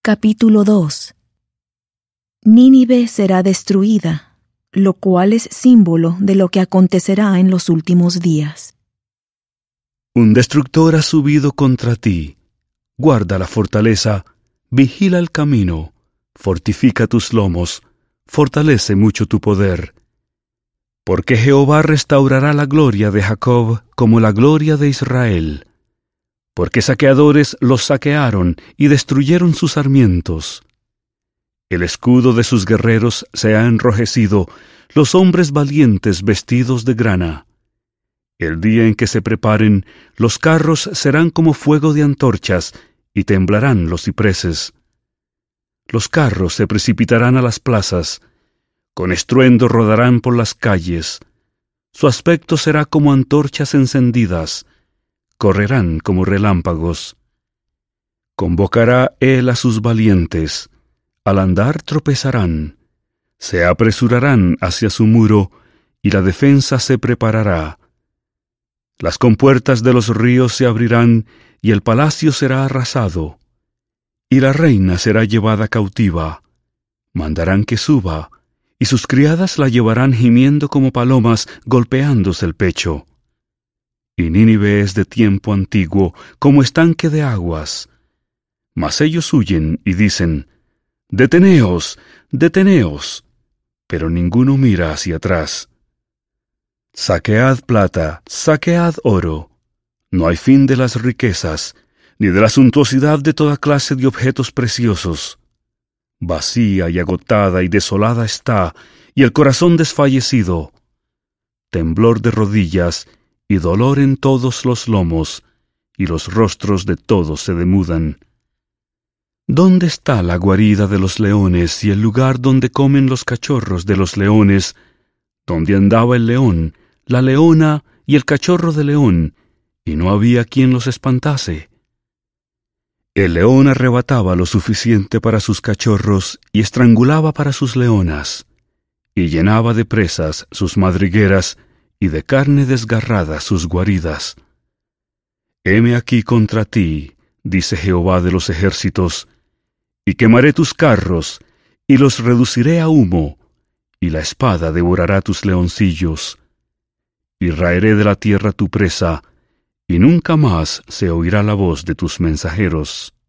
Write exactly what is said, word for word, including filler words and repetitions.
Capítulo dos. Nínive será destruida, lo cual es símbolo de lo que acontecerá en los últimos días. Un destructor ha subido contra ti. Guarda la fortaleza, vigila el camino, fortifica tus lomos, fortalece mucho tu poder. Porque Jehová restaurará la gloria de Jacob como la gloria de Israel. Porque saqueadores los saquearon y destruyeron sus sarmientos. El escudo de sus guerreros se ha enrojecido, los hombres valientes vestidos de grana. El día en que se preparen, los carros serán como fuego de antorchas, y temblarán los cipreses. Los carros se precipitarán a las plazas, con estruendo rodarán por las calles. Su aspecto será como antorchas encendidas, correrán como relámpagos. Convocará él a sus valientes, al andar tropezarán, se apresurarán hacia su muro, y la defensa se preparará. Las compuertas de los ríos se abrirán, y el palacio será arrasado, y la reina será llevada cautiva. Mandarán que suba, y sus criadas la llevarán gimiendo como palomas, golpeándose el pecho. Y Nínive es de tiempo antiguo, como estanque de aguas. Mas ellos huyen y dicen: «Deteneos, deteneos», pero ninguno mira hacia atrás. Saquead plata, saquead oro. No hay fin de las riquezas, ni de la suntuosidad de toda clase de objetos preciosos. Vacía y agotada y desolada está, y el corazón desfallecido. Temblor de rodillas y dolor en todos los lomos, y los rostros de todos se demudan. ¿Dónde está la guarida de los leones y el lugar donde comen los cachorros de los leones, donde andaba el león, la leona y el cachorro de león, y no había quien los espantase? El león arrebataba lo suficiente para sus cachorros y estrangulaba para sus leonas, y llenaba de presas sus madrigueras y de carne desgarrada sus guaridas. Heme aquí contra ti, dice Jehová de los ejércitos, y quemaré tus carros, y los reduciré a humo, y la espada devorará tus leoncillos. Y raeré de la tierra tu presa, y nunca más se oirá la voz de tus mensajeros.